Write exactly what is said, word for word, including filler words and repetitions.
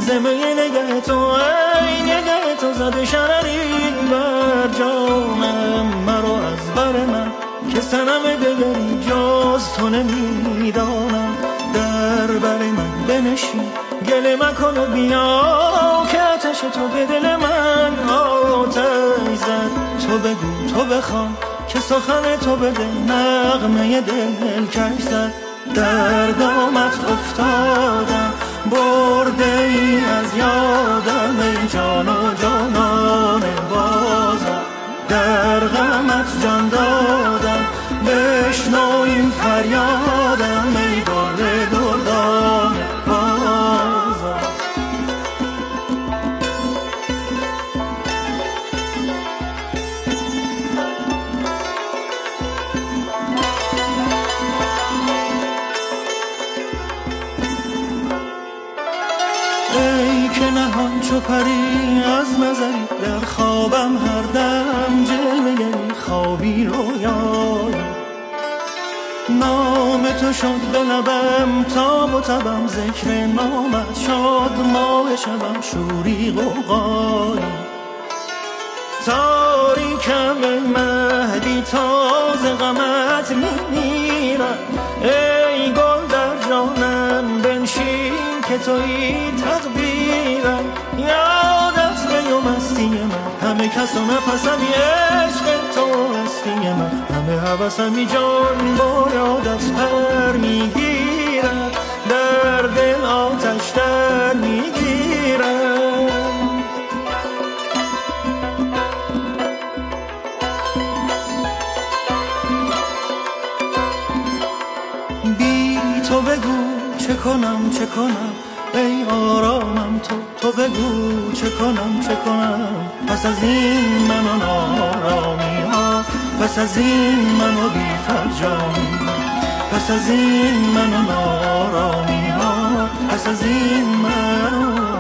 زمه نگه تو ای نگه تو زده شرری بر جانم مرا از بر من که سنم دگری جز تو نمیدانم در بر من بنشین گله مکن و بیا که آتش تو به دل من آتش زد تو بگو تو بخوان که سخن تو به دل نغمه دل کش زد در دامت افتادم برده ای از یادم ای جان و جانان بازم در غمت جان دادم بشنو این فریادم ای گل دردان بازم ای که نهان چو پری از نظری در خوابم هر دم جلوه خوابی رویایی نام تو شد به لبم تاب و تبم ذکر نامت شد ماه شبم شوری غوغایی تاریکم مهدی تازه غمت میمیرم ای گل در جانم بنشین که تویی تقدیرم یادت به و مستی من همه کس و نفسمی عشق تو هستی من همه حوثمی جان با یادت پر میگیرم در دل آتش در میگیرم بی تو بگو چه کنم چه کنم ای آرامم تو تو بگو چه کنم چه کنم پس از این من و نارامی ها پس از این من و بی فرجامی پس از این من و نارامی ها پس از این من